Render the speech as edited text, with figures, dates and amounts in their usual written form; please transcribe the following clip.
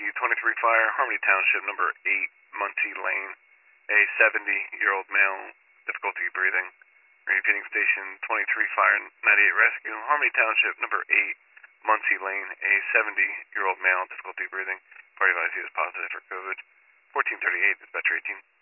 Rescue 23 Fire, Harmony Township, number 8, Muncie Lane. A 70-year-old male, difficulty breathing. Repeating station 23 Fire, 98 Rescue, Harmony Township, number 8, Muncie Lane. A 70-year-old male, difficulty breathing. Party advised he is positive for COVID. 1438, dispatcher 18.